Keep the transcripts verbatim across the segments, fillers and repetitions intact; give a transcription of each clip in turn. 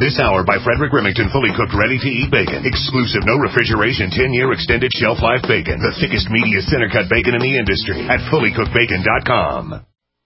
This hour by Frederick Remington, fully cooked, ready-to-eat bacon. Exclusive, no refrigeration, ten-year extended shelf life bacon. The thickest, meatiest, center-cut bacon in the industry at fully cooked bacon dot com.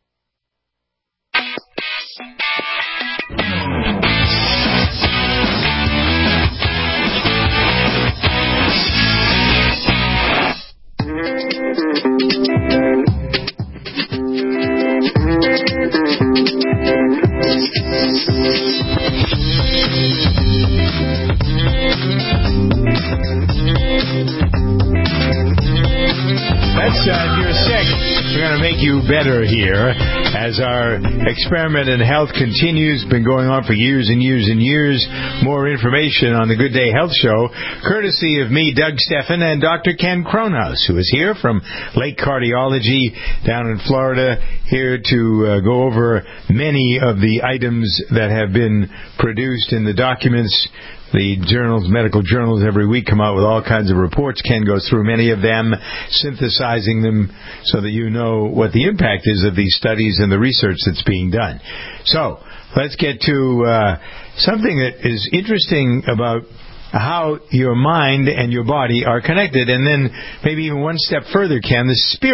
That's, uh, if you're sick, we're going to make you better here as our experiment in health continues. Been going on for years and years and years. More information on the Good Day Health Show, courtesy of me, Doug Steffen, and Doctor Ken Cronhaus, who is here from Lake Cardiology down in Florida, here to uh, go over many of the items that have been produced in the documents. The journals, medical journals, every week come out with all kinds of reports. Ken goes through many of them, synthesizing them so that you know what the impact is of these studies and the research that's being done. So, let's get to uh, something that is interesting about how your mind and your body are connected, and then maybe even one step further, Ken, the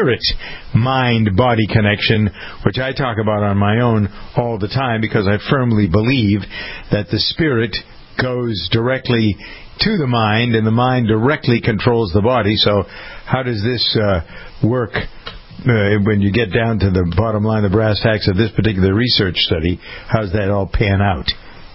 spirit-mind-body connection, which I talk about on my own all the time because I firmly believe that the spirit goes directly to the mind, and the mind directly controls the body. So how does this uh, work uh, when you get down to the bottom line, the brass tacks of this particular research study? How does that all pan out?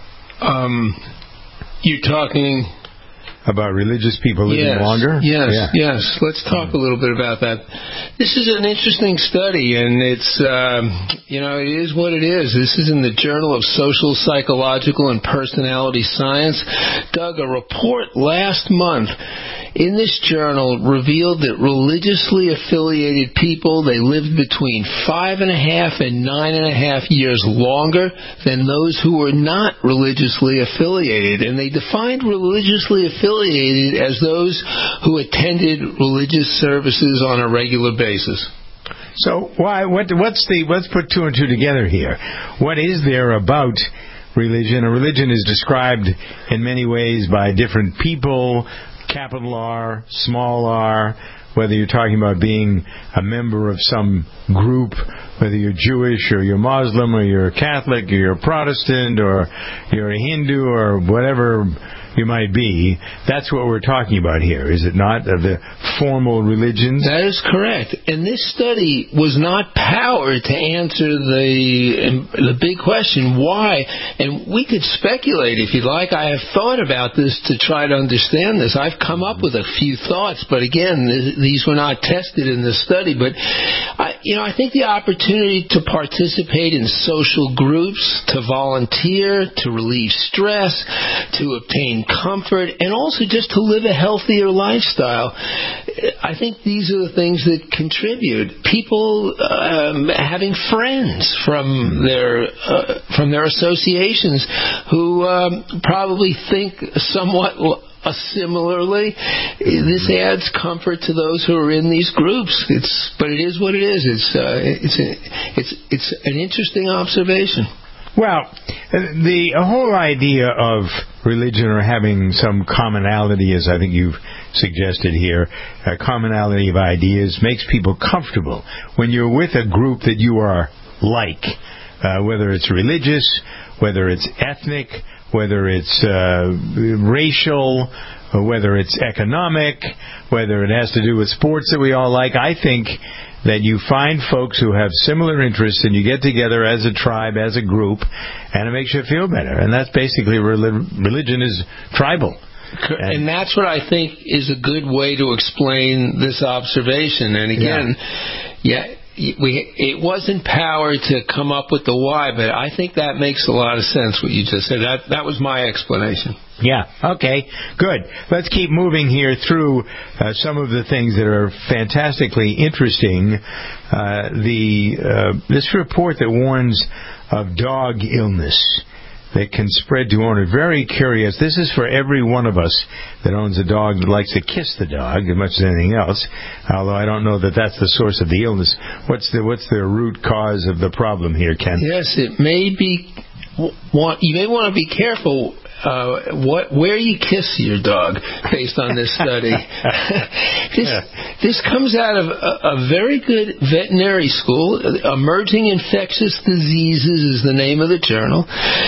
Um, you're talking about religious people living yes, longer? Yes, yeah. yes. Let's talk a little bit about that. This is an interesting study, and it's, um, you know, it is what it is. This is in the Journal of Social, Psychological, and Personality Science. Doug, a report last month in this journal revealed that religiously affiliated people, they lived between five and a half and nine and a half years longer than those who were not religiously affiliated. And they defined religiously affiliated as those who attended religious services on a regular basis. So why? What? What's the? Let's put two and two together here. What is there about religion? A religion is described in many ways by different people. Capital R, small r, whether you're talking about being a member of some group, whether you're Jewish or you're Muslim or you're Catholic or you're Protestant or you're a Hindu or whatever you might be. That's what we're talking about here, is it not, of the formal religions? That is correct. And this study was not powered to answer the the big question, why? And we could speculate if you'd like. I have thought about this to try to understand this. I've come up with a few thoughts, but again, these were not tested in this study. But, I, you know, I think the opportunity to participate in social groups, to volunteer, to relieve stress, to obtain comfort, and also just to live a healthier lifestyle. I think these are the things that contribute. People um, having friends from their uh, from their associations who um, probably think somewhat uh, similarly. This adds comfort to those who are in these groups. It's but it is what it is. It's uh, it's a, it's it's an interesting observation. Well, the whole idea of religion or having some commonality, as I think you've suggested here, a commonality of ideas makes people comfortable. When you're with a group that you are like, uh, whether it's religious, whether it's ethnic, whether it's uh, racial, or whether it's economic, whether it has to do with sports that we all like, I think that you find folks who have similar interests and you get together as a tribe, as a group, and it makes you feel better. And that's basically religion is tribal. And, and that's what I think is a good way to explain this observation. And again, yeah, yeah we, it wasn't powered to come up with the why, but I think that makes a lot of sense, what you just said. That, that was my explanation. Yeah, okay, good. Let's keep moving here through uh, some of the things that are fantastically interesting. Uh, the uh, this report that warns of dog illness that can spread to owners. Very curious. This is for every one of us that owns a dog that likes to kiss the dog as much as anything else, although I don't know that that's the source of the illness. What's the, what's the root cause of the problem here, Ken? Yes, it may be want you may want to be careful uh, what where you kiss your dog based on this study. this this comes out of a, a very good veterinary school. Emerging Infectious Diseases is the name of the journal,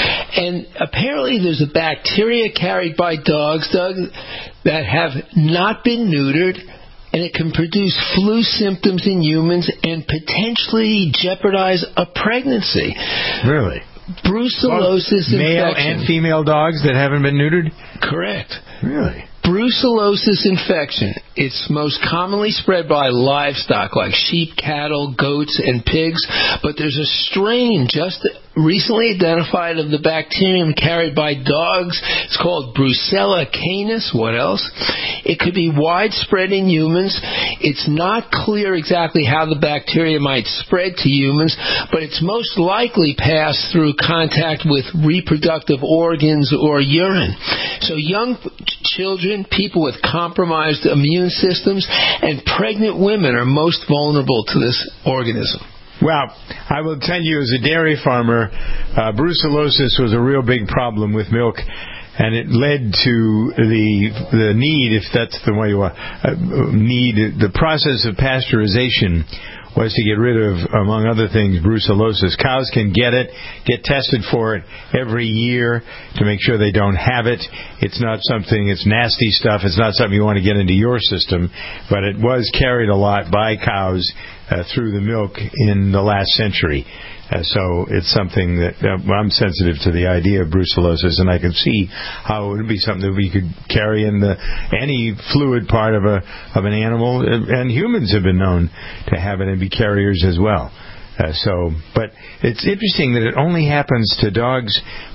and apparently there's a bacteria carried by dogs, Doug, that have not been neutered. And it can produce flu symptoms in humans and potentially jeopardize a pregnancy. Really? Brucellosis Both male infection. and female dogs that haven't been neutered? Correct. Really? Brucellosis infection. It's most commonly spread by livestock like sheep, cattle, goats, and pigs. But there's a strain just recently identified of the bacterium carried by dogs. It's called Brucella canis. What else? It could be widespread in humans. It's not clear exactly how the bacteria might spread to humans, but it's most likely passed through contact with reproductive organs or urine. So young children, people with compromised immune systems, and pregnant women are most vulnerable to this organism. Well, I will tell you, as a dairy farmer, uh, brucellosis was a real big problem with milk, and it led to the the need, if that's the way you want, uh, need, the process of pasteurization was to get rid of, among other things, brucellosis. Cows can get it, get tested for it every year to make sure they don't have it. It's not something, it's nasty stuff. It's not something you want to get into your system, but it was carried a lot by cows uh, through the milk in the last century. Uh, so it's something that uh, I'm sensitive to the idea of brucellosis, and I can see how it would be something that we could carry in the any fluid part of a of an animal, and humans have been known to have it and be carriers as well. Uh, so, but it's interesting that it only happens to dogs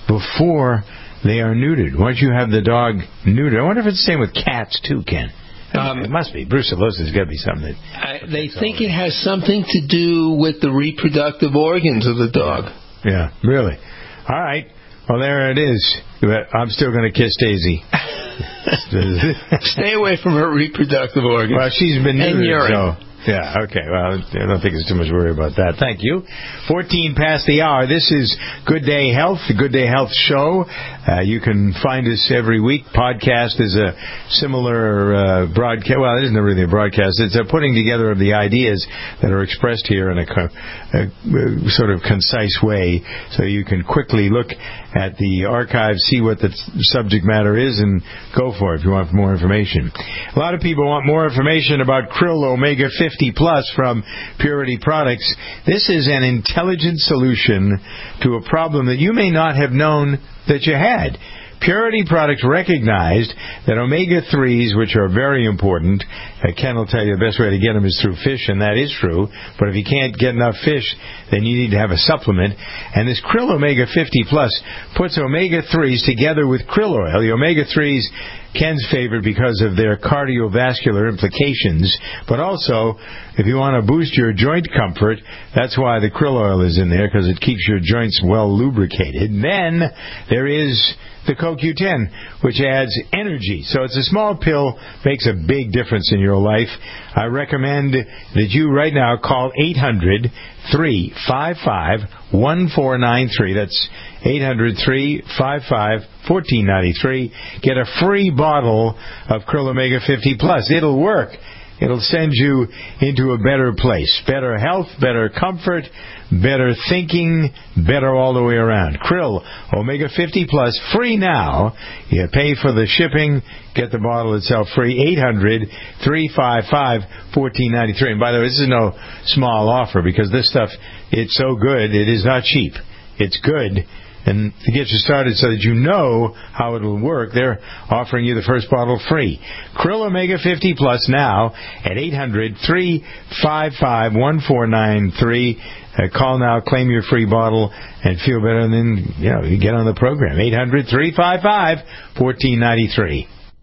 before they are neutered. Once you have the dog neutered, I wonder if it's the same with cats too, Ken. Um, it must be. Brucellosis has got to be something that... I, they think it has something to do with the reproductive organs of the dog. Yeah, really. All right. Well, there it is. But I'm still going to kiss Daisy. Stay away from her reproductive organs. Well, she's been neutered, so... Yeah, okay. Well, I don't think there's too much worry about that. Thank you. fourteen past the hour. This is Good Day Health, the Good Day Health Show. Uh, you can find us every week. Podcast is a similar uh, broadcast. Well, it isn't really a broadcast. It's a putting together of the ideas that are expressed here in a, a, a sort of concise way, so you can quickly look at the archive, see what the subject matter is, and go for it if you want more information. A lot of people want more information about Krill Omega fifty Plus from Purity Products. This is an intelligent solution to a problem that you may not have known that you had. Purity Products recognized that omega threes, which are very important, uh, Ken will tell you the best way to get them is through fish, and that is true. But if you can't get enough fish, then you need to have a supplement. And this Krill Omega fifty Plus puts omega threes together with krill oil. The omega threes, Ken's favorite because of their cardiovascular implications, but also if you want to boost your joint comfort, that's why the krill oil is in there, because it keeps your joints well lubricated. And then there is the Co Q ten, which adds energy. So it's a small pill, makes a big difference in your life. I recommend that you right now call eight hundred, three five five, one four nine three. That's eight hundred, three five five, one four nine three. Get a free bottle of Krill Omega fifty Plus. It'll work. It'll send you into a better place. Better health, better comfort, better thinking, better all the way around. Krill Omega fifty Plus, free now. You pay for the shipping, get the bottle itself free. eight hundred, three five five, one four nine three. And by the way, this is no small offer, because this stuff, it's so good, it is not cheap. It's good. And to get you started so that you know how it will work, they're offering you the first bottle free. Krill Omega fifty Plus now at eight hundred, three five five, one four nine three. Uh, call now, claim your free bottle, and feel better, and then, you know, you get on the program. eight hundred, three five five, one four nine three.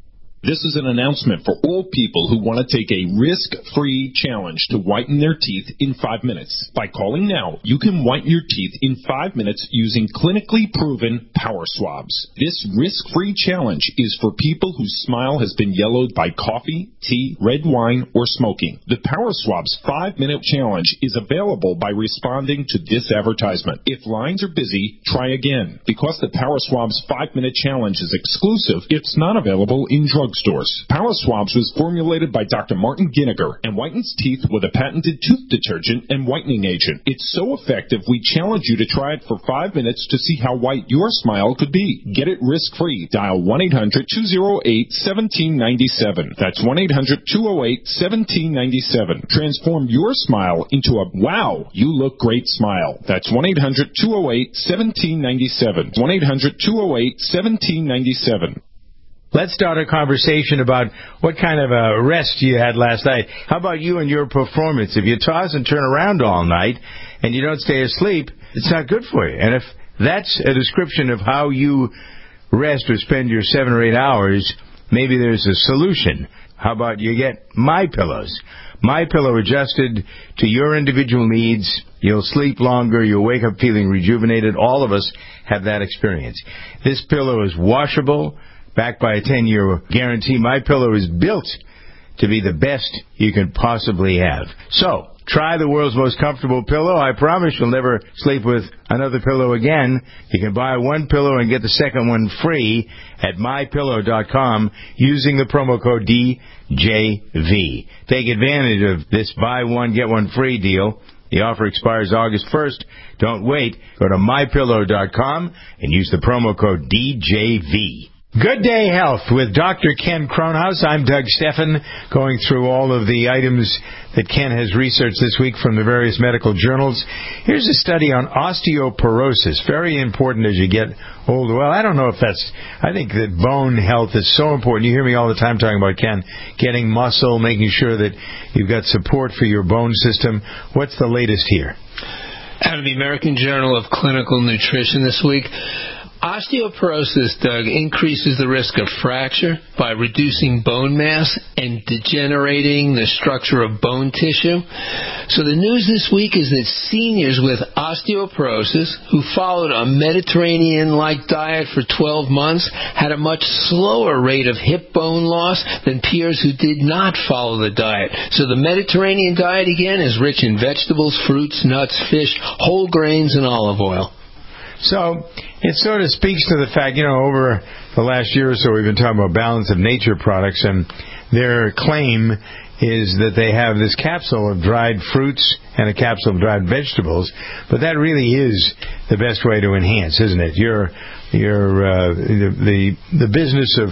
This is an announcement for all people who want to take a risk-free challenge to whiten their teeth in five minutes. By calling now, you can whiten your teeth in five minutes using clinically proven Power Swabs. This risk-free challenge is for people whose smile has been yellowed by coffee, tea, red wine, or smoking. The Power Swabs five-minute challenge is available by responding to this advertisement. If lines are busy, try again. Because the Power Swabs five-minute challenge is exclusive, it's not available in drugstores. Power Swabs was formulated by Doctor Martin Ginniger and whitens teeth with a patented tooth detergent and whitening agent. It's so effective, we challenge you to try it for five minutes to see how white your smile could be. Get it risk-free. Dial one eight hundred two oh eight one seven nine seven. That's one eight hundred two oh eight one seven nine seven. Transform your smile into a wow, you look great smile. That's one eight hundred two oh eight one seven nine seven. one eight hundred two oh eight one seven nine seven. Let's start a conversation about what kind of a rest you had last night. How about you and your performance? If you toss and turn around all night and you don't stay asleep, it's not good for you. And if that's a description of how you rest or spend your seven or eight hours, maybe there's a solution. How about you get MyPillows? MyPillow adjusted to your individual needs. You'll sleep longer. You'll wake up feeling rejuvenated. All of us have that experience. This pillow is washable, backed by a ten-year guarantee. MyPillow is built to be the best you can possibly have. So, try the world's most comfortable pillow. I promise you'll never sleep with another pillow again. You can buy one pillow and get the second one free at my pillow dot com using the promo code D J V. Take advantage of this buy one, get one free deal. The offer expires August first. Don't wait. Go to my pillow dot com and use the promo code D J V. Good Day Health with Doctor Ken Kronhaus. I'm Doug Steffen, going through all of the items that Ken has researched this week from the various medical journals. Here's a study on osteoporosis, very important as you get older. Well, I don't know if that's, I think that bone health is so important. You hear me all the time talking about, Ken, getting muscle, making sure that you've got support for your bone system. What's the latest here? Out of the American Journal of Clinical Nutrition this week, osteoporosis, Doug, increases the risk of fracture by reducing bone mass and degenerating the structure of bone tissue. So the news this week is that seniors with osteoporosis who followed a Mediterranean-like diet for twelve months had a much slower rate of hip bone loss than peers who did not follow the diet. So the Mediterranean diet, again, is rich in vegetables, fruits, nuts, fish, whole grains, and olive oil. So it sort of speaks to the fact, you know, over the last year or so we've been talking about Balance of Nature products, and their claim is that they have this capsule of dried fruits and a capsule of dried vegetables, but that really is the best way to enhance, isn't it? Your, your, uh, the, the, the business of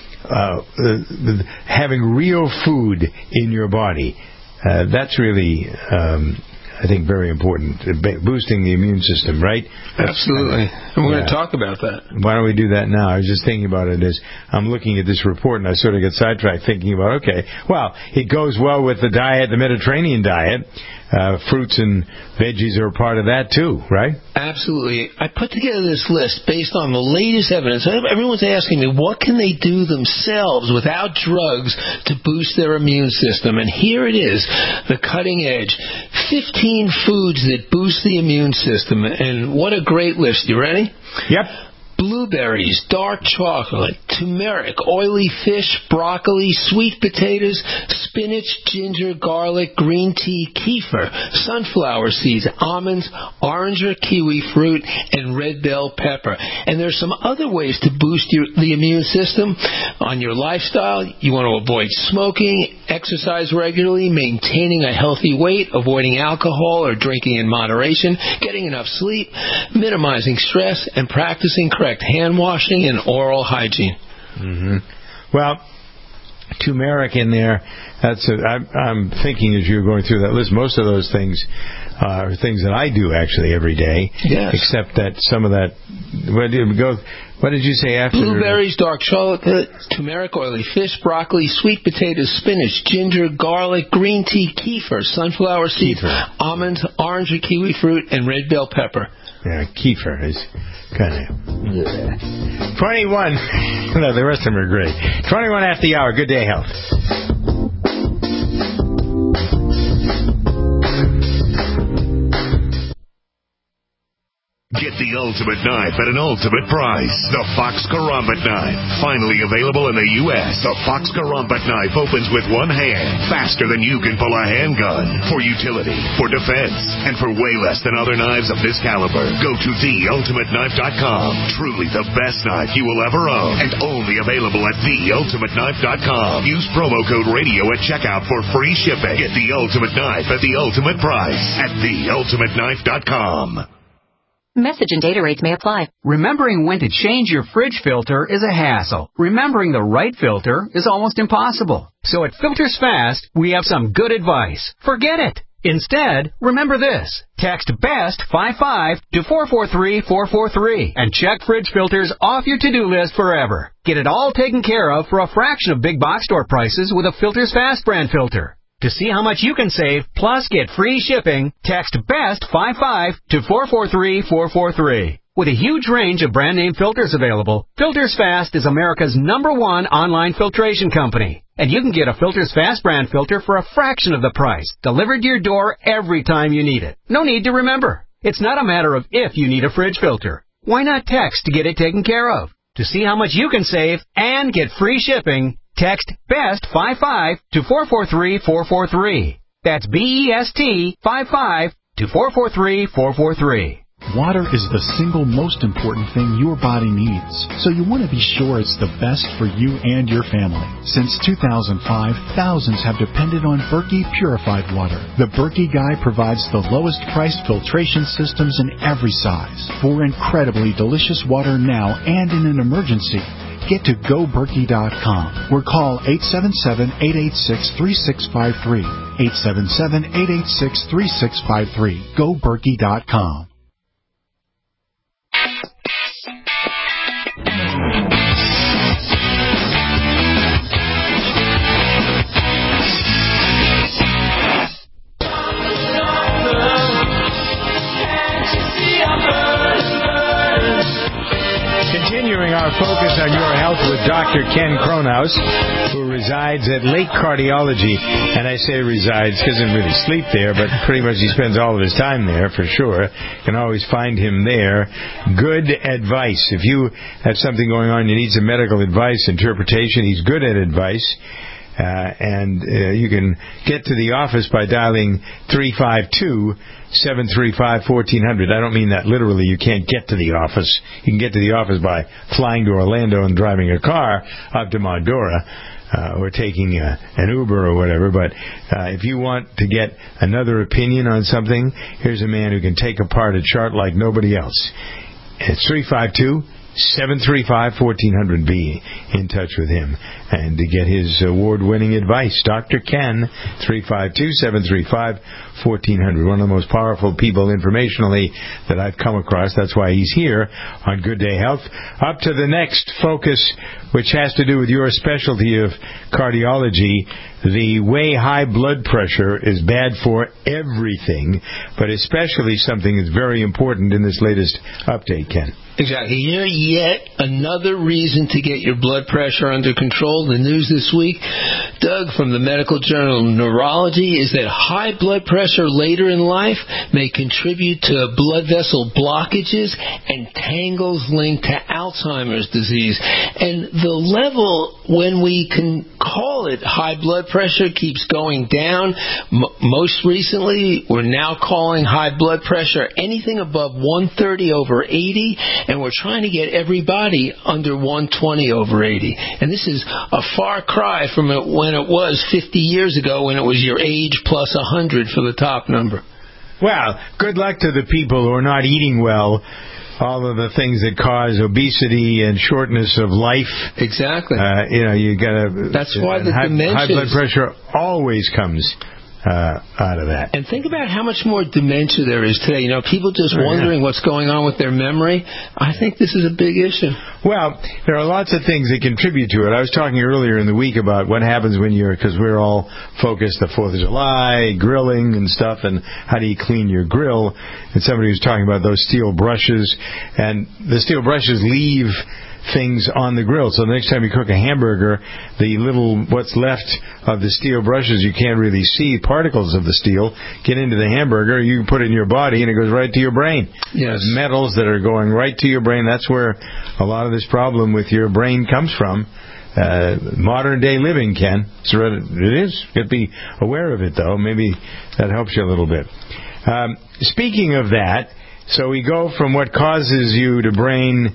uh, the, the, having real food in your body, uh, that's really... Um, I think very important, boosting the immune system, right? Absolutely. And we're yeah. going to talk about that. Why don't we do that now? I was just thinking about it as I'm looking at this report, and I sort of get sidetracked thinking about, okay, well, it goes well with the diet, the Mediterranean diet. Uh, fruits and veggies are a part of that too, right? Absolutely. I put together this list based on the latest evidence. Everyone's asking me, what can they do themselves without drugs to boost their immune system? And here it is, the cutting edge. fifteen foods that boost the immune system. And what a great list. You ready? Yep. Blueberries, dark chocolate, turmeric, oily fish, broccoli, sweet potatoes, spinach, ginger, garlic, green tea, kefir, sunflower seeds, almonds, orange or kiwi fruit, and red bell pepper. And there's some other ways to boost your, the immune system. On your lifestyle, you want to avoid smoking, exercise regularly, maintaining a healthy weight, avoiding alcohol or drinking in moderation, getting enough sleep, minimizing stress, and practicing correct hand washing and oral hygiene. Mm-hmm. Well, turmeric in there, that's a, I, I'm thinking as you're going through that list, most of those things uh, are things that I do actually every day. Yes. Except that some of that. Where did we go? What did you say after? Blueberries, dark chocolate, turmeric, oily fish, broccoli, sweet potatoes, spinach, ginger, garlic, green tea, kefir, sunflower seeds, Kefir. almonds, orange or kiwi fruit, and red bell pepper. Yeah, kefir is kind of... Yeah. twenty-one. No, the rest of them are great. twenty-one after the hour. Good day, health. Get the ultimate knife at an ultimate price. The Fox Karambit Knife. Finally available in the U S The Fox Karambit Knife opens with one hand, faster than you can pull a handgun. For utility, for defense, and for way less than other knives of this caliber. Go to the ultimate knife dot com. Truly the best knife you will ever own. And only available at the ultimate knife dot com. Use promo code radio at checkout for free shipping. Get the ultimate knife at the ultimate price at the ultimate knife dot com. Message and data rates may apply. Remembering when to change your fridge filter is a hassle. Remembering the right filter is almost impossible. So at Filters Fast, we have some good advice. Forget it. Instead, remember this. Text BEST fifty-five to four four three four four three and check fridge filters off your to-do list forever. Get it all taken care of for a fraction of big box store prices with a Filters Fast brand filter. To see how much you can save, plus get free shipping, text BEST fifty-five to four four three four four three. With a huge range of brand-name filters available, Filters Fast is America's number one online filtration company. And you can get a Filters Fast brand filter for a fraction of the price, delivered to your door every time you need it. No need to remember. It's not a matter of if you need a fridge filter. Why not text to get it taken care of? To see how much you can save and get free shipping, text BEST fifty-five to four four three four four three. That's B E S T fifty-five to four four three four four three. Water is the single most important thing your body needs, so you want to be sure it's the best for you and your family. Since two thousand five, thousands have depended on Berkey purified water. The Berkey Guy provides the lowest priced filtration systems in every size for incredibly delicious water now and in an emergency. Get to go berkey dot com or call eight seven seven, eight eight six, three six five three. eight seven seven, eight eight six, three six five three. go berkey dot com. Continuing our focus on your health with Doctor Ken Kronhaus, who resides at Lake Cardiology. And I say resides because he doesn't really sleep there, but pretty much he spends all of his time there for sure. You can always find him there. Good advice. If you have something going on, you need some medical advice, interpretation, he's good at advice. Uh, and uh, you can get to the office by dialing three five two, seven three five, one four zero zero. I don't mean that literally. You can't get to the office. You can get to the office by flying to Orlando and driving a car up to Margora uh, or taking a, an Uber or whatever. But uh, if you want to get another opinion on something, here's a man who can take apart a chart like nobody else. It's three five two, seven three five, one four zero zero. Be in touch with him and to get his award-winning advice. Doctor Ken, three five two, seven three five, one four zero zero. One of the most powerful people informationally that I've come across. That's why he's here on Good Day Health. Up to the next focus, which has to do with your specialty of cardiology. The way high blood pressure is bad for everything, but especially something that's very important in this latest update, Ken. Exactly. Here, yet another reason to get your blood pressure under control. The news this week, Doug, from the medical journal Neurology, is that high blood pressure later in life may contribute to blood vessel blockages and tangles linked to Alzheimer's disease. And the level when we can call it high blood pressure keeps going down. M- most recently, we're now calling high blood pressure anything above one thirty over eighty. And we're trying to get everybody under one twenty over eighty. And this is a far cry from it when it was fifty years ago when it was your age plus one hundred for the top number. Well, good luck to the people who are not eating well. All of the things that cause obesity and shortness of life. Exactly. Uh, you know, you got to... That's why the high, dementia... High blood pressure always comes uh, out of that. And think about how much more dementia there is today. You know, people just oh, wondering yeah. what's going on with their memory. I think this is a big issue. Well, there are lots of things that contribute to it. I was talking earlier in the week about what happens when you're, because we're all focused the fourth of July, grilling and stuff, and how do you clean your grill. And somebody was talking about those steel brushes, and the steel brushes leave things on the grill. So the next time you cook a hamburger, the little, what's left of the steel brushes, you can't really see, particles of the steel get into the hamburger. You can put it in your body and it goes right to your brain. Yes. Metals that are going right to your brain. That's where a lot of this problem with your brain comes from. Uh, modern day living, Ken. So it is. You have to be aware of it, though. Maybe that helps you a little bit. Um, speaking of that, so we go from what causes you to brain,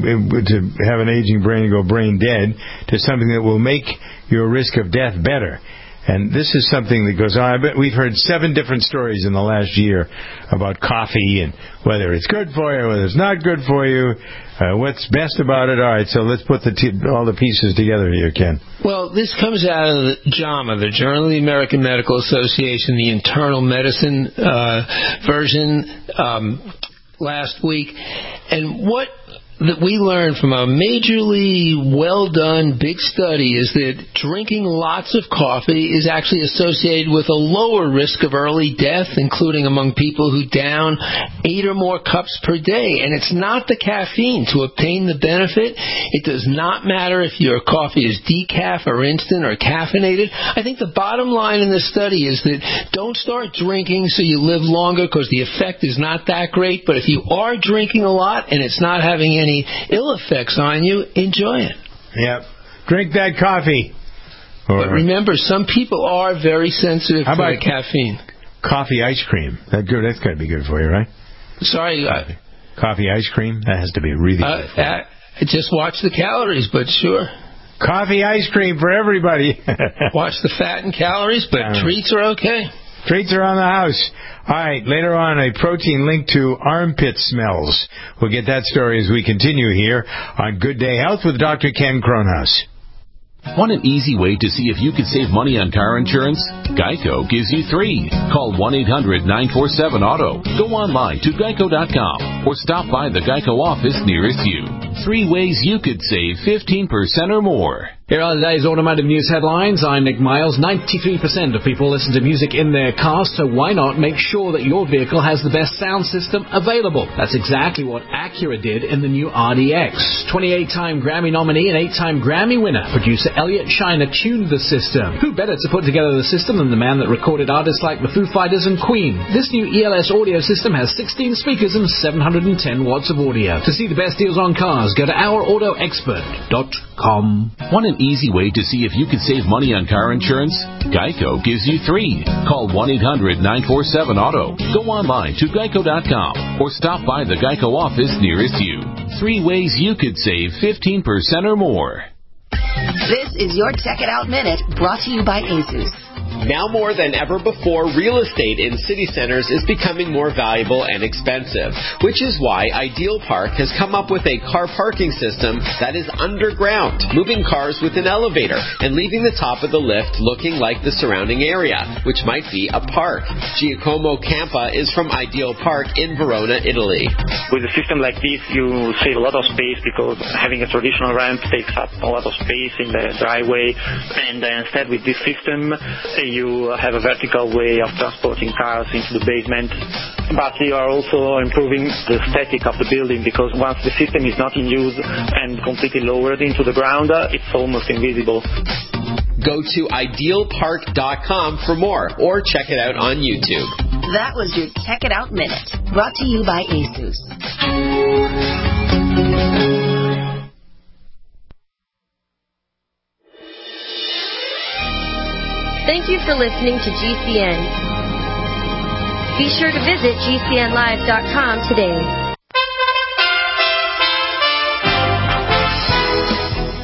to have an aging brain and go brain dead, to something that will make your risk of death better. And this is something that goes on. I bet we've heard seven different stories in the last year about coffee and whether it's good for you, whether it's not good for you, uh, what's best about it. All right, so let's put the t- all the pieces together here, Ken. Well, this comes out of the JAMA, the Journal of the American Medical Association, the internal medicine uh, version um, last week. And what that we learned from a majorly well-done big study is that drinking lots of coffee is actually associated with a lower risk of early death, including among people who down eight or more cups per day. And it's not the caffeine. To obtain the benefit, it does not matter if your coffee is decaf or instant or caffeinated. I think the bottom line in this study is that don't start drinking so you live longer, because the effect is not that great. But if you are drinking a lot and it's not having any ill effects on you, enjoy it. Yep. Drink that coffee. Or, but remember, some people are very sensitive how to about the caffeine. Coffee ice cream. That good. That's got to be good for you, right? Sorry. Coffee, uh, coffee ice cream? That has to be really uh, good for you. Uh, just watch the calories, but sure. Coffee ice cream for everybody. Watch the fat and calories, but um, treats are okay. Treats are on the house. All right, later on, a protein linked to armpit smells. We'll get that story as we continue here on Good Day Health with Doctor Ken Kronhaus. Want an easy way to see if you can save money on car insurance? Geico gives you three. Call one eight hundred nine four seven auto. Go online to geico dot com or stop by the Geico office nearest you. Three ways you could save fifteen percent or more. Here are today's automotive news headlines. I'm Nick Miles. ninety-three percent of people listen to music in their cars, so why not make sure that your vehicle has the best sound system available? That's exactly what Acura did in the new R D X. twenty-eight-time Grammy nominee and eight-time Grammy winner, producer Elliot Shiner tuned the system. Who better to put together the system than the man that recorded artists like the Foo Fighters and Queen? This new E L S audio system has sixteen speakers and seven hundred ten watts of audio. To see the best deals on cars, go to our auto expert dot com. Want an easy way to see if you can save money on car insurance? Geico gives you three. Call one eight hundred nine four seven auto. Go online to geico dot com or stop by the Geico office nearest you. Three ways you could save fifteen percent or more. This is your Check It Out Minute, brought to you by ASUS. Now more than ever before, real estate in city centers is becoming more valuable and expensive, which is why Ideal Park has come up with a car parking system that is underground, moving cars with an elevator and leaving the top of the lift looking like the surrounding area, which might be a park. Giacomo Campa is from Ideal Park in Verona, Italy. With a system like this, you save a lot of space because having a traditional ramp takes up a lot of space in the driveway, and uh, instead with this system, you have a vertical way of transporting cars into the basement. But you are also improving the aesthetic of the building, because once the system is not in use and completely lowered into the ground, it's almost invisible. Go to ideal park dot com for more, or check it out on YouTube. That was your Check It Out Minute, brought to you by ASUS. Thank you for listening to G C N. Be sure to visit G C N live dot com today.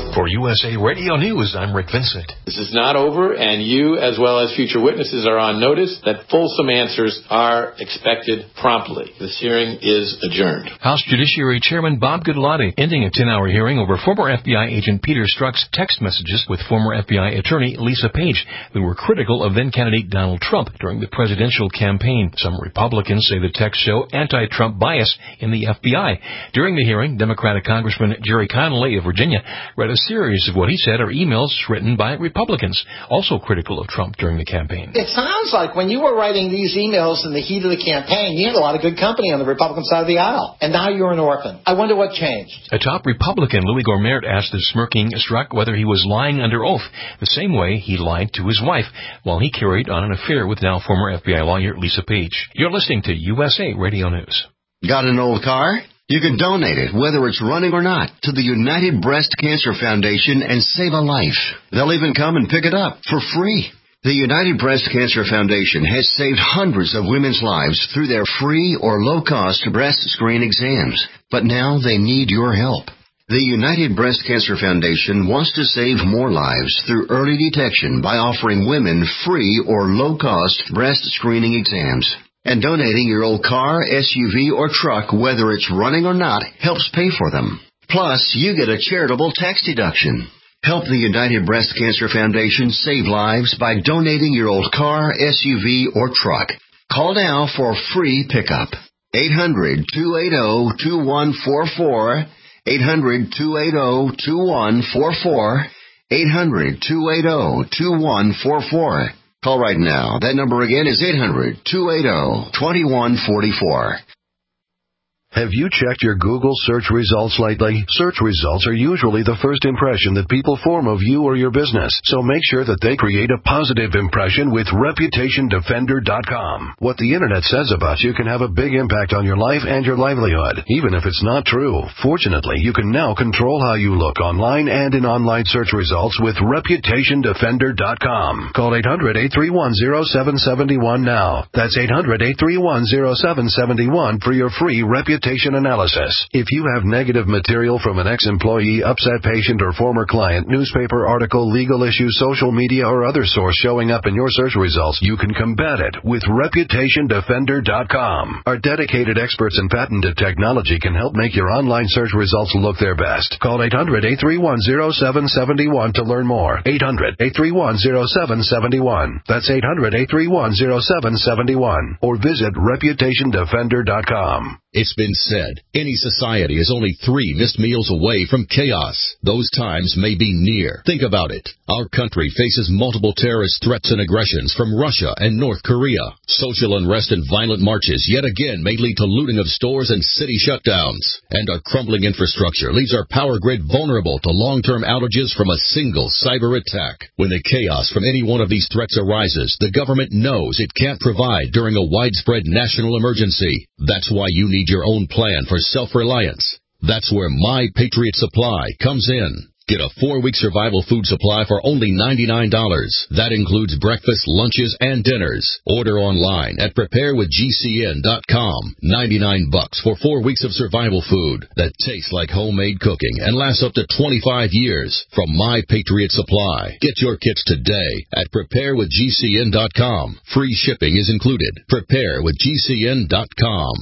For U S A Radio News, I'm Rick Vincent. This is not over, and you, as well as future witnesses, are on notice that fulsome answers are expected promptly. This hearing is adjourned. House Judiciary Chairman Bob Goodlatte ending a ten-hour hearing over former F B I agent Peter Strzok's text messages with former F B I attorney Lisa Page, who were critical of then-candidate Donald Trump during the presidential campaign. Some Republicans say the texts show anti-Trump bias in the F B I. During the hearing, Democratic Congressman Jerry Connolly of Virginia read a series of what he said are emails written by Republicans, also critical of Trump during the campaign. It sounds like when you were writing these emails in the heat of the campaign, you had a lot of good company on the Republican side of the aisle, and now you're an orphan. I wonder what changed. A top Republican, Louis Gohmert, asked the smirking Strzok whether he was lying under oath, the same way he lied to his wife while he carried on an affair with now former F B I lawyer Lisa Page. You're listening to U S A Radio News. Got an old car? You can donate it, whether it's running or not, to the United Breast Cancer Foundation and save a life. They'll even come and pick it up for free. The United Breast Cancer Foundation has saved hundreds of women's lives through their free or low-cost breast screen exams. But now they need your help. The United Breast Cancer Foundation wants to save more lives through early detection by offering women free or low-cost breast screening exams. And donating your old car, S U V, or truck, whether it's running or not, helps pay for them. Plus, you get a charitable tax deduction. Help the United Breast Cancer Foundation save lives by donating your old car, S U V, or truck. Call now for free pickup. eight hundred, two eight zero, two one four four. eight hundred, two eight zero, two one four four. eight hundred, two eight zero, two one four four. Call right now. That number again is eight hundred, two eight zero, two one four four. Have you checked your Google search results lately? Search results are usually the first impression that people form of you or your business, so make sure that they create a positive impression with Reputation Defender dot com. What the Internet says about you can have a big impact on your life and your livelihood, even if it's not true. Fortunately, you can now control how you look online and in online search results with Reputation Defender dot com. Call eight hundred, eight three one, zero seven seven one now. That's eight hundred, eight three one, zero seven seven one for your free Reputation analysis. If you have negative material from an ex-employee, upset patient, or former client, newspaper article, legal issue, social media, or other source showing up in your search results, you can combat it with Reputation Defender dot com. Our dedicated experts in patented technology can help make your online search results look their best. Call eight hundred, eight three one, zero seven seven one to learn more. eight hundred, eight three one, zero seven seven one. That's eight hundred, eight three one, zero seven seven one. Or visit Reputation Defender dot com. It's been said, any society is only three missed meals away from chaos. Those times may be near. Think about it. Our country faces multiple terrorist threats and aggressions from Russia and North Korea. Social unrest and violent marches yet again may lead to looting of stores and city shutdowns. And our crumbling infrastructure leaves our power grid vulnerable to long-term outages from a single cyber attack. When the chaos from any one of these threats arises, the government knows it can't provide during a widespread national emergency. That's why you need your own plan for self-reliance. That's where My Patriot Supply comes in. Get a four-week survival food supply for only ninety-nine dollars. That includes breakfast, lunches, and dinners. Order online at prepare with G C N dot com. ninety-nine bucks for four weeks of survival food that tastes like homemade cooking and lasts up to twenty-five years from My Patriot Supply. Get your kits today at prepare with G C N dot com. Free shipping is included. prepare with G C N dot com.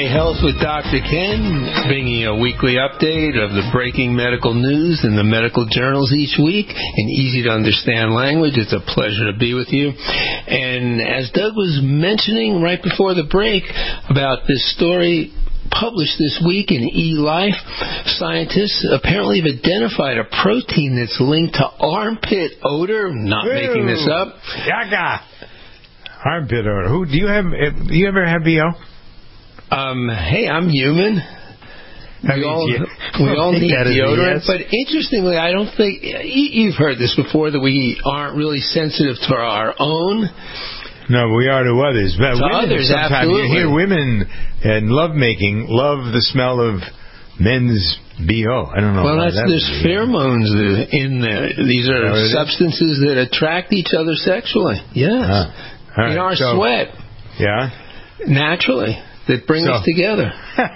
Health with Doctor Ken, bringing you a weekly update of the breaking medical news in the medical journals each week in easy-to-understand language. It's a pleasure to be with you. And as Doug was mentioning right before the break about this story published this week in eLife, scientists apparently have identified a protein that's linked to armpit odor. Not Ew. making this up. Yaga. Armpit odor. Who do you have? Do you ever have B O? Um, hey, I'm human. We all, we all need deodorant. But interestingly, I don't think you've heard this before, that we aren't really sensitive to our own. No, we are to others. But to women, others, sometimes absolutely. You hear women in lovemaking love the smell of men's B O. I don't know. Well, that's, that there's pheromones in there. These are oh, substances that attract each other sexually. Yes. Ah. Right. In our so, sweat. Yeah. Naturally. That bring so, us together.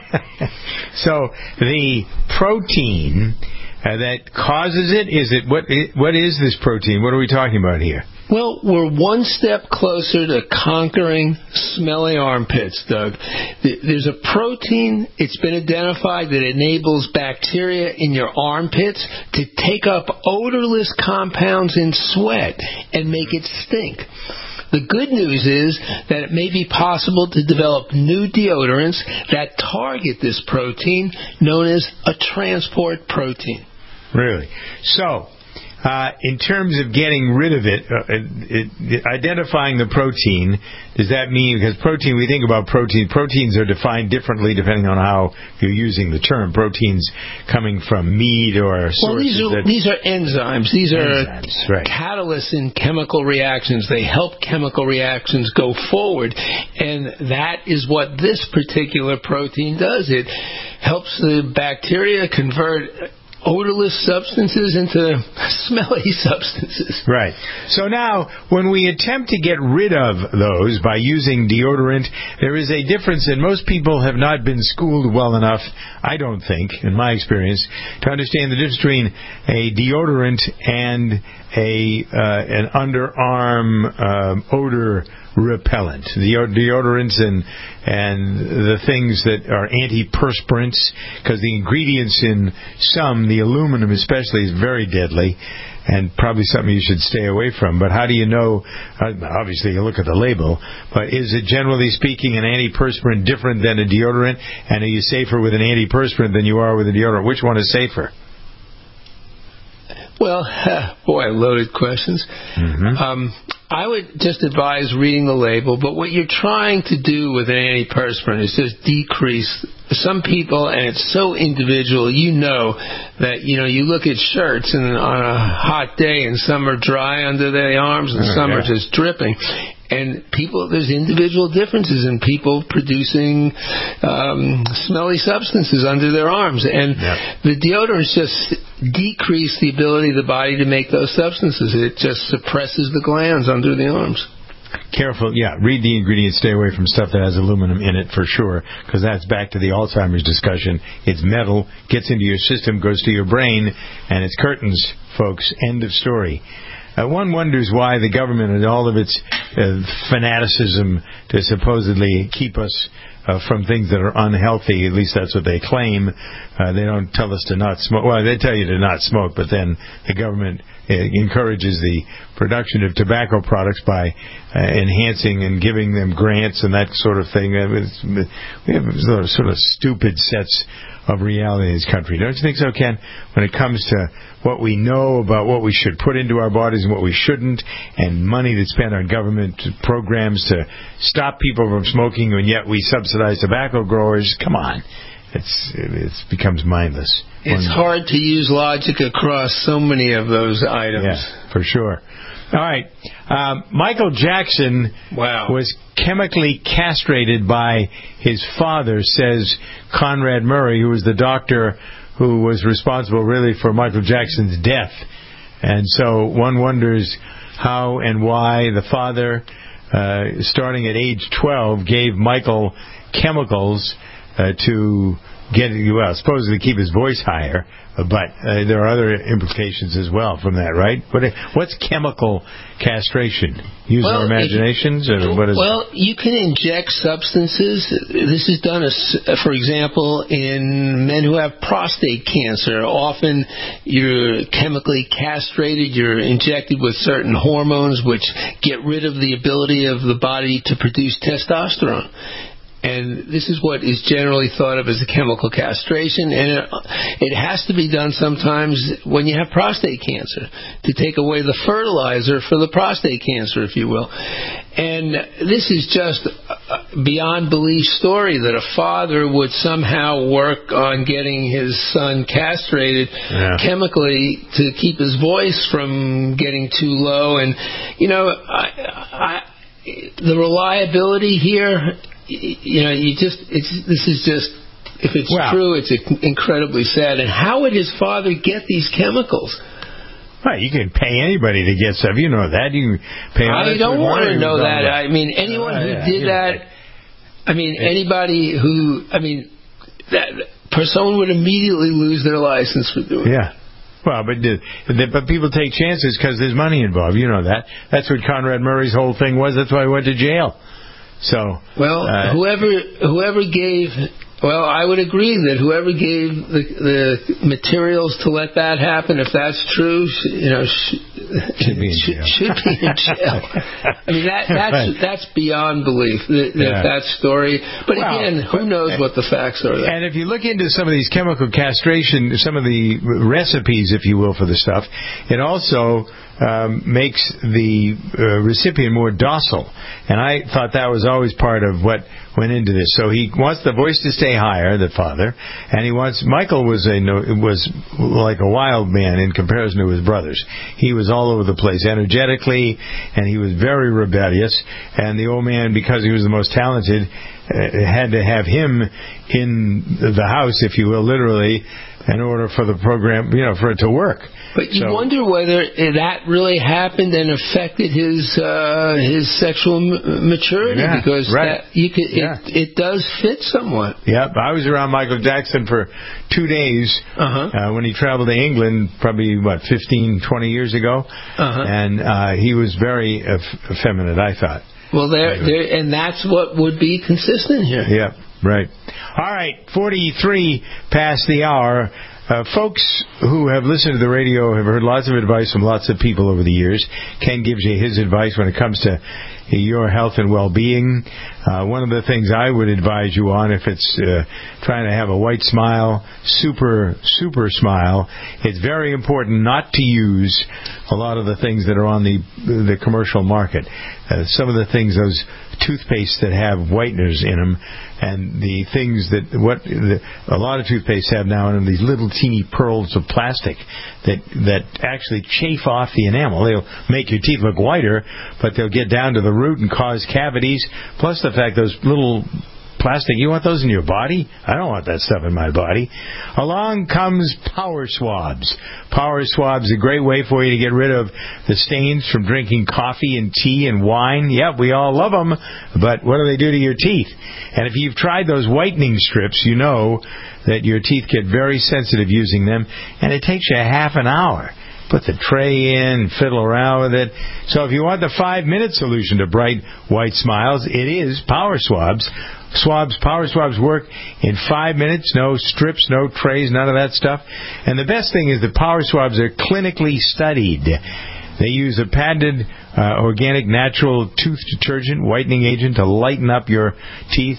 So the protein uh, that causes it, is it what? What is this protein? What are we talking about here? Well, we're one step closer to conquering smelly armpits, Doug. There's a protein, it's been identified, that enables bacteria in your armpits to take up odorless compounds in sweat and make it stink. The good news is that it may be possible to develop new deodorants that target this protein, known as a transport protein. Really? So, uh, in terms of getting rid of it, uh, it, it, identifying the protein, does that mean, because protein, we think about protein, proteins are defined differently depending on how you're using the term. Proteins coming from meat or sources. Well, these are, that, these are enzymes. These enzymes, are right. catalysts in chemical reactions. They help chemical reactions go forward, and that is what this particular protein does. It helps the bacteria convert odorless substances into smelly substances. Right. So now, when we attempt to get rid of those by using deodorant, there is a difference, and most people have not been schooled well enough, I don't think, in my experience, to understand the difference between a deodorant and a uh, an underarm um, odor repellent. The deodorants and and the things that are antiperspirants, because the ingredients in some, the aluminum especially, is very deadly and probably something you should stay away from. But how do you know? Obviously, you look at the label, but is it, generally speaking, an antiperspirant different than a deodorant? And are you safer with an antiperspirant than you are with a deodorant? Which one is safer? Well, boy, loaded questions. Mm-hmm. Um, I would just advise reading the label, but what you're trying to do with an antiperspirant is just decrease. Some people, and it's so individual, you know that, you know, you look at shirts and on a hot day and some are dry under the arms and oh, some yeah. are just dripping. And people, there's individual differences in people producing um, smelly substances under their arms. And yep. the deodorants just decrease the ability of the body to make those substances. It just suppresses the glands under the arms. Careful, yeah, read the ingredients, stay away from stuff that has aluminum in it for sure, because that's back to the Alzheimer's discussion. It's metal, gets into your system, goes to your brain, and it's curtains, folks. End of story. Uh, one wonders why the government and all of its uh, fanaticism to supposedly keep us uh, from things that are unhealthy, at least that's what they claim. Uh, they don't tell us to not smoke. Well, they tell you to not smoke, but then the government uh, encourages the production of tobacco products by uh, enhancing and giving them grants and that sort of thing. Uh, it's, we have sort of, sort of stupid sets of reality in this country. Don't you think so, Ken? When it comes to what we know about what we should put into our bodies and what we shouldn't, and money that's spent on government programs to stop people from smoking, and yet we subsidize tobacco growers. Come on. It's it becomes mindless. It's One, hard to use logic across so many of those items. Yeah, for sure. All right. Um, Michael Jackson wow. was chemically castrated by his father, says Conrad Murray, who was the doctor who was responsible really for Michael Jackson's death. And so one wonders how and why the father, uh, starting at age twelve, gave Michael chemicals uh, to get well, supposedly keep his voice higher, but uh, there are other implications as well from that, right? What what's chemical castration? Use well, our imaginations, if, or what is? Well, you can inject substances. This is done, as, for example, in men who have prostate cancer. Often, you're chemically castrated. You're injected with certain hormones which get rid of the ability of the body to produce testosterone. And this is what is generally thought of as a chemical castration, and it, it has to be done sometimes when you have prostate cancer, to take away the fertilizer for the prostate cancer, if you will. And this is just a beyond belief story that a father would somehow work on getting his son castrated yeah. chemically to keep his voice from getting too low. And, you know, I, I, the reliability here... You know, you just, it's, this is just, if it's wow. true, it's incredibly sad. And how would his father get these chemicals? Well, you can pay anybody to get stuff. You know that. You can pay I don't want to know that. I mean, anyone who uh, yeah, did that, I mean, anybody who, I mean, that person would immediately lose their license for doing it. Yeah. Well, but but people take chances because there's money involved. You know that. That's what Conrad Murray's whole thing was. That's why he went to jail. So well, uh, whoever whoever gave, well, I would agree that whoever gave the, the materials to let that happen, if that's true, you know, sh- should be in jail. Should, should be in jail. I mean, that that's right. that's beyond belief. That, yeah. that story. But well, again, who knows what the facts are? There. And if you look into some of these chemical castration, some of the recipes, if you will, for the stuff, it also um, makes the uh, recipient more docile. And I thought that was always part of what went into this. So he wants the voice to stay higher, the father, and he wants Michael was a was like a wild man in comparison to his brothers. He was all over the place energetically, and he was very rebellious. And the old man, because he was the most talented, uh, had to have him in the house, if you will, literally, in order for the program, you know, for it to work. But you so, wonder whether that really happened and affected his uh, his sexual m- maturity, yeah, because right. that you could, yeah. it, it does fit somewhat. Yeah, I was around Michael Jackson for two days uh-huh. uh, when he traveled to England, probably, what, fifteen, twenty years ago, uh-huh. and uh, he was very eff- effeminate, I thought. Well, there, there, and that's what would be consistent here. Yeah, right. All right, forty-three past the hour. Uh, folks who have listened to the radio have heard lots of advice from lots of people over the years. Ken gives you his advice when it comes to your health and well-being. Uh, one of the things I would advise you on, if it's uh, trying to have a white smile, super, super smile, it's very important not to use a lot of the things that are on the the commercial market. Uh, some of the things, those toothpastes that have whiteners in them, and the things that what the, a lot of toothpastes have now in them, these little teeny pearls of plastic that that actually chafe off the enamel. They'll make your teeth look whiter, but they'll get down to the root and cause cavities. Plus the fact those little plastic, you want those in your body? I don't want that stuff in my body. Along comes Power Swabs. Power Swabs is a great way for you to get rid of the stains from drinking coffee and tea and wine. Yep, we all love them, but what do they do to your teeth? And if you've tried those whitening strips, you know that your teeth get very sensitive using them, and it takes you a half an hour. Put the tray in, fiddle around with it. So if you want the five-minute solution to bright white smiles, it is Power Swabs. Swabs, Power Swabs work in five minutes. No strips, no trays, none of that stuff. And the best thing is the Power Swabs are clinically studied. They use a patented uh, organic natural tooth detergent, whitening agent to lighten up your teeth.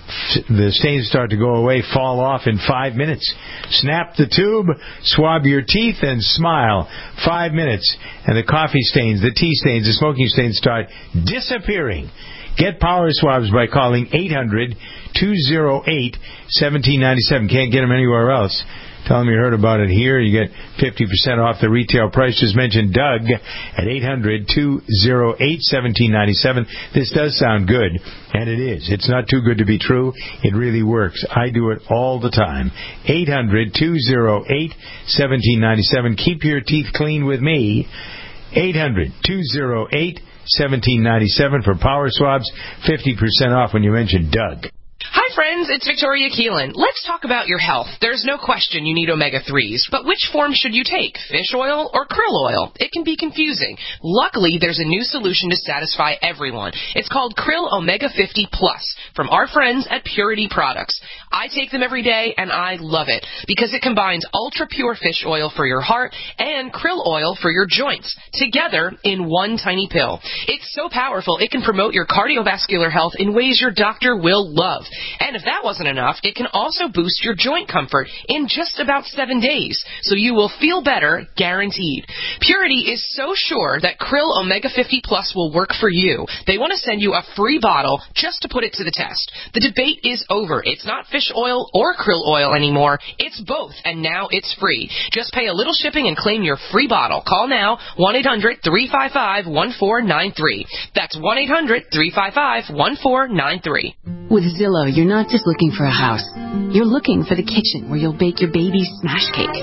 The stains start to go away, fall off in five minutes. Snap the tube, swab your teeth, and smile. Five minutes, and the coffee stains, the tea stains, the smoking stains start disappearing. Get Power Swabs by calling eight hundred, two oh eight, one seven nine seven. Can't get them anywhere else. Tell them you heard about it here. You get fifty percent off the retail price. Just mention Doug at eight hundred, two oh eight, one seven nine seven. This does sound good, and it is. It's not too good to be true. It really works. I do it all the time. eight hundred, two oh eight, one seven nine seven. Keep your teeth clean with me. eight hundred, two oh eight, one seven nine seven for Power Swabs. fifty percent off when you mention Doug. Hi, Hi, friends. It's Victoria Keelan. Let's talk about your health. There's no question you need omega threes, but which form should you take, fish oil or krill oil? It can be confusing. Luckily, there's a new solution to satisfy everyone. It's called Krill Omega fifty Plus from our friends at Purity Products. I take them every day, and I love it because it combines ultra-pure fish oil for your heart and krill oil for your joints together in one tiny pill. It's so powerful, it can promote your cardiovascular health in ways your doctor will love. And if that wasn't enough, it can also boost your joint comfort in just about seven days, so you will feel better, guaranteed. Purity is so sure that Krill Omega fifty Plus will work for you. They want to send you a free bottle just to put it to the test. The debate is over. It's not fish oil or krill oil anymore. It's both, and now it's free. Just pay a little shipping and claim your free bottle. Call now, one eight hundred three five five one four nine three. That's one eight hundred three five five one four nine three. With Zillow, you're not just looking for a house. You're looking for the kitchen where you'll bake your baby's smash cake.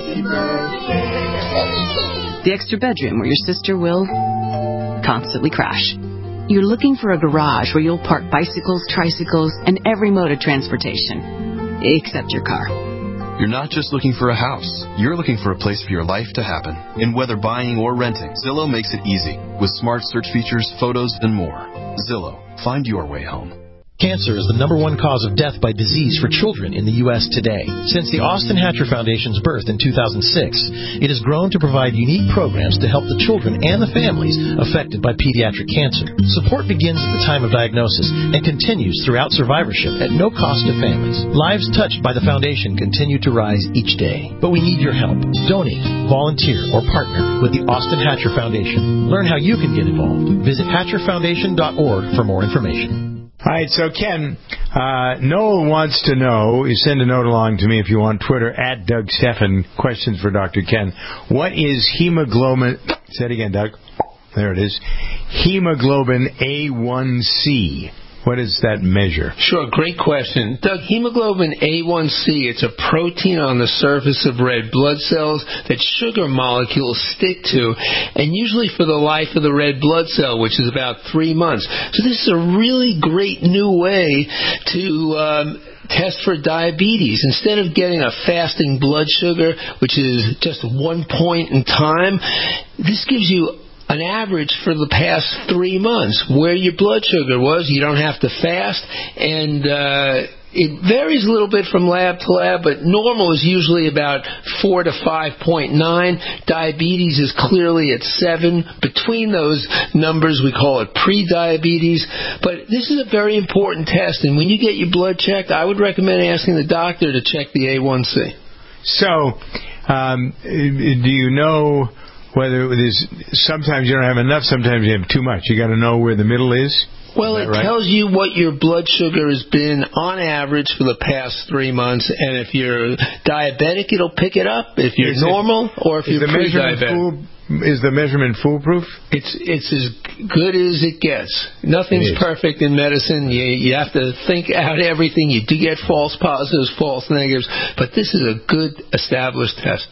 The extra bedroom where your sister will constantly crash. You're looking for a garage where you'll park bicycles, tricycles, and every mode of transportation, except your car. You're not just looking for a house. You're looking for a place for your life to happen. And whether buying or renting, Zillow makes it easy with smart search features, photos, and more. Zillow. Find your way home. Cancer is the number one cause of death by disease for children in the U S today. Since the Austin Hatcher Foundation's birth in two thousand six, it has grown to provide unique programs to help the children and the families affected by pediatric cancer. Support begins at the time of diagnosis and continues throughout survivorship at no cost to families. Lives touched by the foundation continue to rise each day. But we need your help. Donate, volunteer, or partner with the Austin Hatcher Foundation. Learn how you can get involved. Visit hatcher foundation dot org for more information. All right, so Ken, uh, Noel wants to know, you send a note along to me if you want, Twitter, at Doug Stephan, questions for Doctor Ken. What is hemoglobin, say it again, Doug, there it is, hemoglobin A one C? What does that measure? Sure, great question. Doug, hemoglobin A one C, it's a protein on the surface of red blood cells that sugar molecules stick to, and usually for the life of the red blood cell, which is about three months. So this is a really great new way to um, test for diabetes. Instead of getting a fasting blood sugar, which is just one point in time, this gives you an average for the past three months where your blood sugar was. You don't have to fast, and uh, it varies a little bit from lab to lab, but normal is usually about four to five point nine. Diabetes is clearly at seven. Between those numbers, we call it pre-diabetes. But this is a very important test, and when you get your blood checked, I would recommend asking the doctor to check the A one C. So, um, do you know whether it is, sometimes you don't have enough, sometimes you have too much? You got to know where the middle is? Well, it right? tells you what your blood sugar has been on average for the past three months, and if you're diabetic, it'll pick it up. If you're is normal, it, or if you're pre-diabetic. Fool, is the measurement foolproof? It's it's as good as it gets. Nothing's it perfect in medicine. You you have to think out everything. You do get false positives, false negatives, but this is a good established test.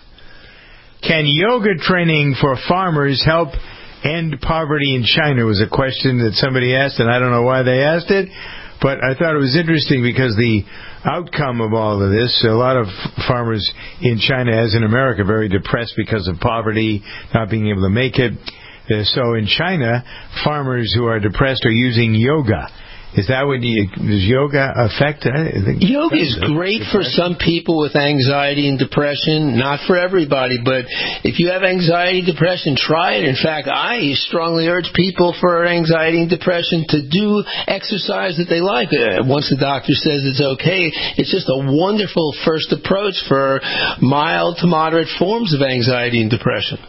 Can yoga training for farmers help end poverty in China? Was a question that somebody asked, and I don't know why they asked it, but I thought it was interesting because the outcome of all of this, a lot of farmers in China, as in America, very depressed because of poverty, not being able to make it. So in China, farmers who are depressed are using yoga. Is that what you, does yoga affect? I think yoga is great for some people with anxiety and depression. Not for everybody, but if you have anxiety and depression, try it. In fact, I strongly urge people for anxiety and depression to do exercise that they like. Once the doctor says it's okay, it's just a wonderful first approach for mild to moderate forms of anxiety and depression.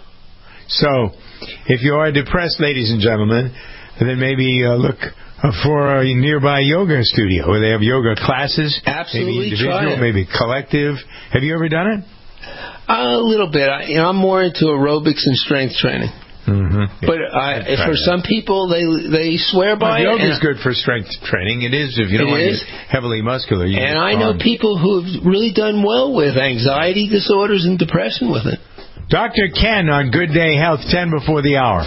So, if you are depressed, ladies and gentlemen, then maybe uh, look for a nearby yoga studio where they have yoga classes. Absolutely, maybe individual, try it. Maybe collective. Have you ever done it? A little bit. I, you know, I'm more into aerobics and strength training. Mm-hmm. But I, for that. some people, they they swear by well, it. Yoga is good for strength training. It is if you don't want to get heavily muscular. You and I know people who have really done well with anxiety disorders and depression with it. Doctor Ken on Good Day Health, ten before the hour.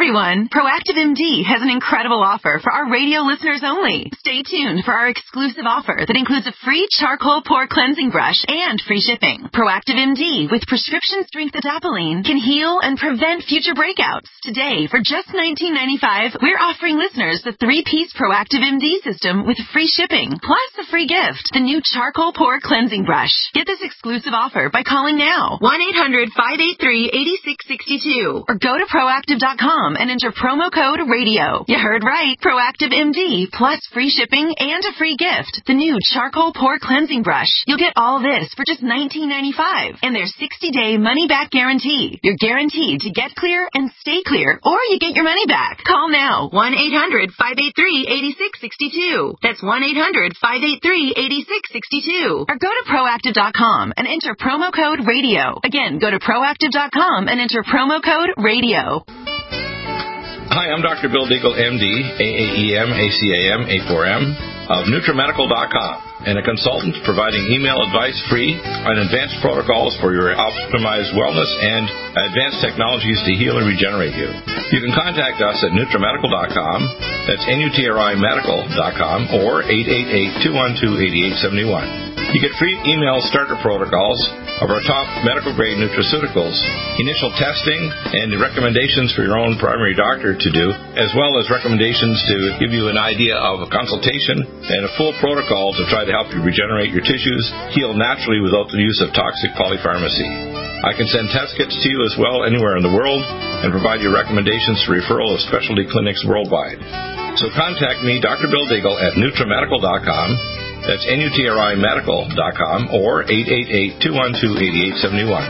everyone. Proactive M D has an incredible offer for our radio listeners only. Stay tuned for our exclusive offer that includes a free charcoal pore cleansing brush and free shipping. Proactive M D with prescription strength adapalene can heal and prevent future breakouts. Today, for just nineteen ninety-five dollars, we're offering listeners the three-piece Proactive M D system with free shipping, plus a free gift, the new charcoal pore cleansing brush. Get this exclusive offer by calling now, one eight hundred, five eight three, eight six six two, or go to proactive dot com and enter promo code radio. You heard right. Proactive M D plus free shipping and a free gift, the new charcoal pore cleansing brush. You'll get all this for just nineteen ninety-five dollars and their sixty-day money-back guarantee. You're guaranteed to get clear and stay clear, or you get your money back. Call now, one eight hundred, five eight three, eight six six two. That's one eight hundred, five eight three, eight six six two. Or go to proactive dot com and enter promo code radio. Again, go to proactive dot com and enter promo code radio. Hi, I'm Doctor Bill Deagle, M D, A A E M, A C A M, A four M, of Nutramedical dot com, and a consultant providing email advice free on advanced protocols for your optimized wellness and advanced technologies to heal and regenerate you. You can contact us at Nutramedical dot com, that's N U T R I medical dot com, or eight eight eight, two one two, eight eight seven one. You get free email starter protocols of our top medical-grade nutraceuticals, initial testing, and recommendations for your own primary doctor to do, as well as recommendations to give you an idea of a consultation and a full protocol to try to help you regenerate your tissues, heal naturally without the use of toxic polypharmacy. I can send test kits to you as well anywhere in the world and provide you recommendations for referral of specialty clinics worldwide. So contact me, Doctor Bill Deagle, at Nutramedical dot com. That's N U T R I medical dot com, or eight eight eight, two one two, eight eight seven one.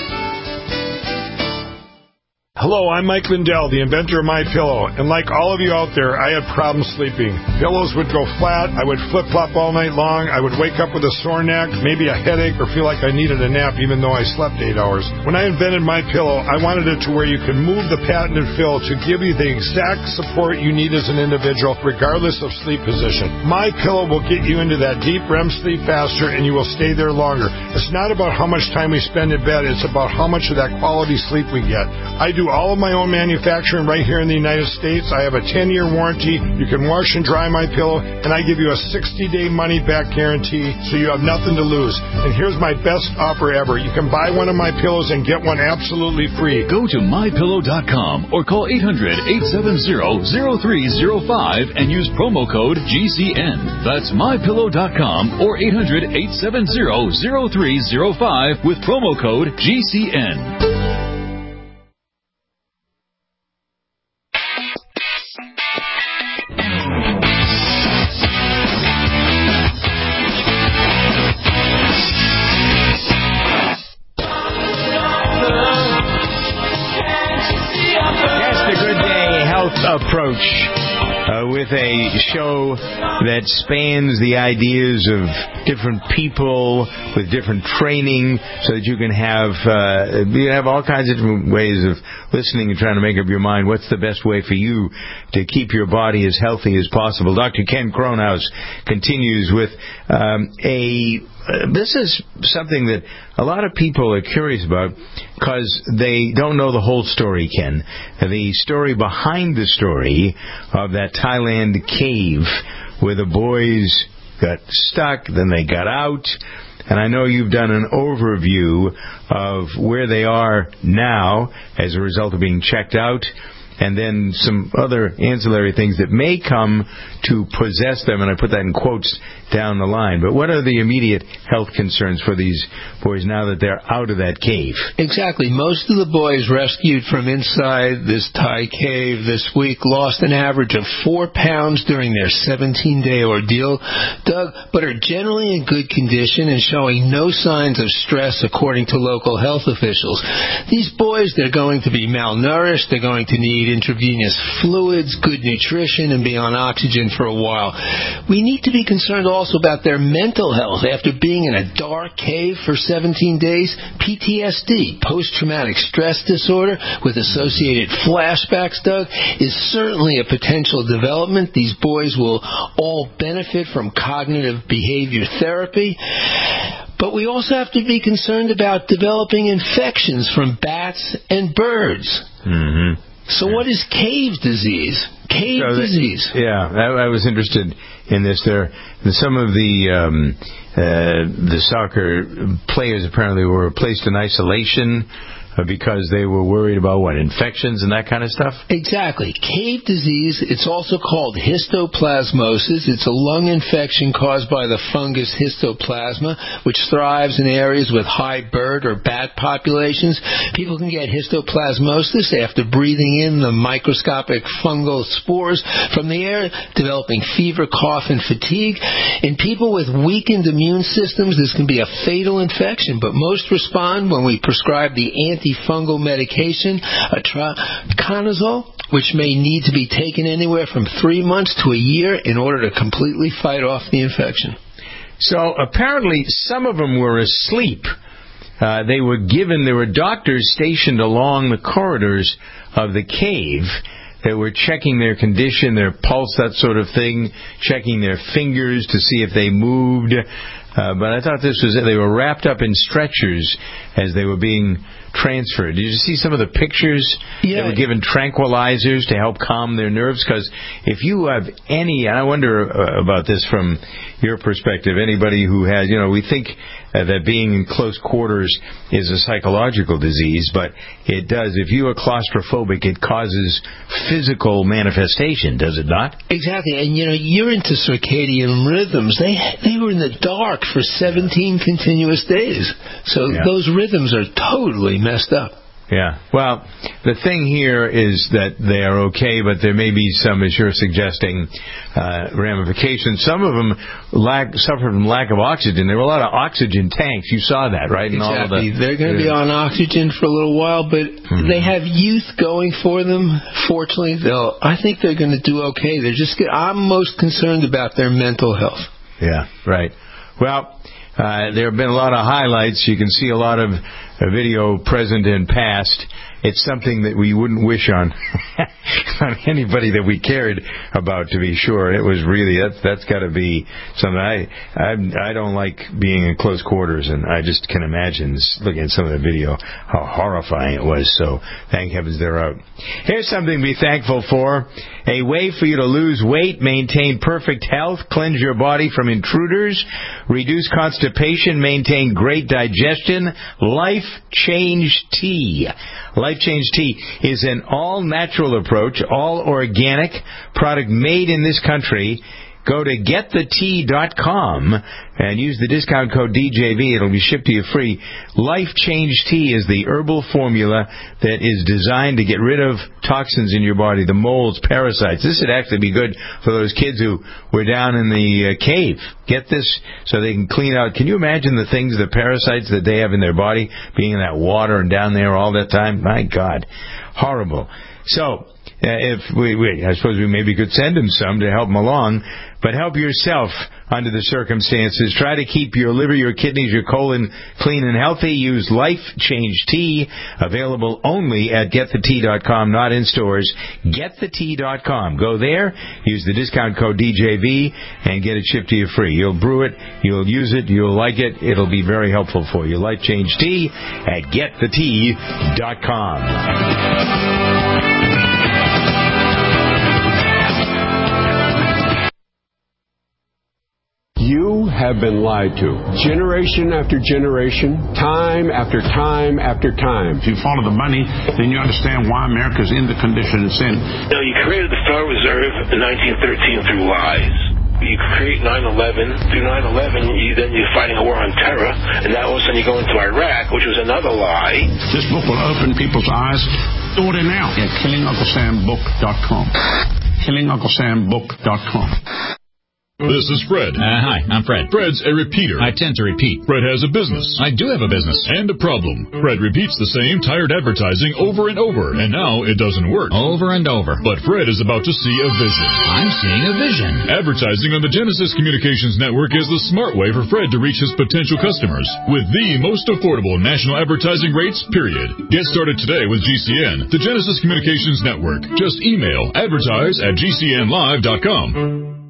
Hello, I'm Mike Lindell, the inventor of MyPillow, and like all of you out there, I had problems sleeping. Pillows would go flat, I would flip-flop all night long, I would wake up with a sore neck, maybe a headache, or feel like I needed a nap even though I slept eight hours. When I invented MyPillow, I wanted it to where you could move the patented fill to give you the exact support you need as an individual, regardless of sleep position. MyPillow will get you into that deep R E M sleep faster, and you will stay there longer. It's not about how much time we spend in bed, it's about how much of that quality sleep we get. I do all of my own manufacturing right here in the United States. I have a ten-year warranty. You can wash and dry my pillow, and I give you a sixty-day money-back guarantee, so you have nothing to lose. And here's my best offer ever. You can buy one of my pillows and get one absolutely free. Go to my pillow dot com or call eight hundred, eight seven zero, zero three zero five and use promo code G C N. That's my pillow dot com or eight hundred, eight seven zero, zero three zero five with promo code G C N. Approach uh, with a show that spans the ideas of different people with different training, so that you can have uh, you have all kinds of different ways of listening and trying to make up your mind what's the best way for you to keep your body as healthy as possible. Doctor Ken Kronhaus continues with um, a uh, this is something that a lot of people are curious about because they don't know the whole story, Ken. The story behind the story of that Thailand cave where the boys got stuck, then they got out. And I know you've done an overview of where they are now as a result of being checked out, and then some other ancillary things that may come to possess them, and I put that in quotes down the line. But what are the immediate health concerns for these boys now that they're out of that cave? Exactly. Most of the boys rescued from inside this Thai cave this week lost an average of four pounds during their seventeen-day ordeal, Doug, but are generally in good condition and showing no signs of stress according to local health officials. These boys, they're going to be malnourished, they're going to need intravenous fluids, good nutrition, and be on oxygen for a while. We need to be concerned also about their mental health. After being in a dark cave for seventeen days, P T S D, post-traumatic stress disorder with associated flashbacks, Doug, is certainly a potential development. These boys will all benefit from cognitive behavior therapy. But we also have to be concerned about developing infections from bats and birds. Mm-hmm. So what is cave disease? Cave so disease. They, yeah, I, I was interested in this. There, some of the um, uh, the soccer players apparently were placed in isolation because they were worried about, what, infections and that kind of stuff? Exactly. Cave disease, it's also called histoplasmosis. It's a lung infection caused by the fungus histoplasma, which thrives in areas with high bird or bat populations. People can get histoplasmosis after breathing in the microscopic fungal spores from the air, developing fever, cough, and fatigue. In people with weakened immune systems, this can be a fatal infection, but most respond when we prescribe the anti antifungal medication, itraconazole, which may need to be taken anywhere from three months to a year in order to completely fight off the infection. So apparently some of them were asleep. Uh, they were given, there were doctors stationed along the corridors of the cave that were checking their condition, their pulse, that sort of thing, checking their fingers to see if they moved. Uh, but I thought this was it. They were wrapped up in stretchers as they were being transferred. Did you see some of the pictures? Yeah. They were given tranquilizers to help calm their nerves, because if you have any, and I wonder uh, about this from your perspective, anybody who has, you know, we think uh, that being in close quarters is a psychological disease, but it does. If you are claustrophobic, it causes physical manifestation, does it not? Exactly. And, you know, you're into circadian rhythms. They they were in the dark for seventeen continuous days. So Yeah. those rhythms are totally messed up. Yeah. Well, the thing here is that they are okay, but there may be some, as you're suggesting, uh, ramifications. Some of them lack, suffer from lack of oxygen. There were a lot of oxygen tanks. You saw that, right? And Exactly. all of the, They're going to be on oxygen for a little while, but mm-hmm. they have youth going for them. Fortunately, they'll. I think they're going to do okay. They're just. I'm most concerned about their mental health. Yeah. Right. Well, Uh, there have been a lot of highlights. You can see a lot of uh, video present and past. It's something that we wouldn't wish on on anybody that we cared about, to be sure. It was really, that's, that's got to be something. I, I I don't like being in close quarters, and I just can imagine, looking at some of the video, how horrifying it was. So thank heavens they're out. Here's something to be thankful for. A way for you to lose weight, maintain perfect health, cleanse your body from intruders, reduce constipation, maintain great digestion. Life Change Tea. Life Change Tea is an all-natural approach, all-organic product made in this country. Go to get the tea dot com and use the discount code D J V. It'll be shipped to you free. Life Change Tea is the herbal formula that is designed to get rid of toxins in your body, the molds, parasites. This would actually be good for those kids who were down in the uh, cave. Get this so they can clean out. Can you imagine the things, the parasites that they have in their body, being in that water and down there all that time? My God, horrible. So, Uh, if we, we, I suppose we maybe could send them some to help them along, but help yourself under the circumstances. Try to keep your liver, your kidneys, your colon clean and healthy. Use Life Change Tea, available only at get the tea dot com, not in stores. get the tea dot com. Go there, use the discount code D J V, and get it shipped to you free. You'll brew it, you'll use it, you'll like it. It'll be very helpful for you. Life Change Tea at get the tea dot com. You have been lied to. Generation after generation, time after time after time. If you follow the money, then you understand why America's in the condition it's in. Now, you created the Federal Reserve in nineteen thirteen through lies. You create nine eleven. Through nine eleven, you, then you're fighting a war on terror, and now all of a sudden you go into Iraq, which was another lie. This book will open people's eyes. Order now at killing uncle sam book dot com. killing uncle sam book dot com. This is Fred. Uh, hi, I'm Fred. Fred's a repeater. I tend to repeat. Fred has a business. I do have a business. And a problem. Fred repeats the same tired advertising over and over, and now it doesn't work. Over and over. But Fred is about to see a vision. I'm seeing a vision. Advertising on the Genesis Communications Network is the smart way for Fred to reach his potential customers with the most affordable national advertising rates, period. Get started today with G C N, the Genesis Communications Network. Just email advertise at G C N live dot com.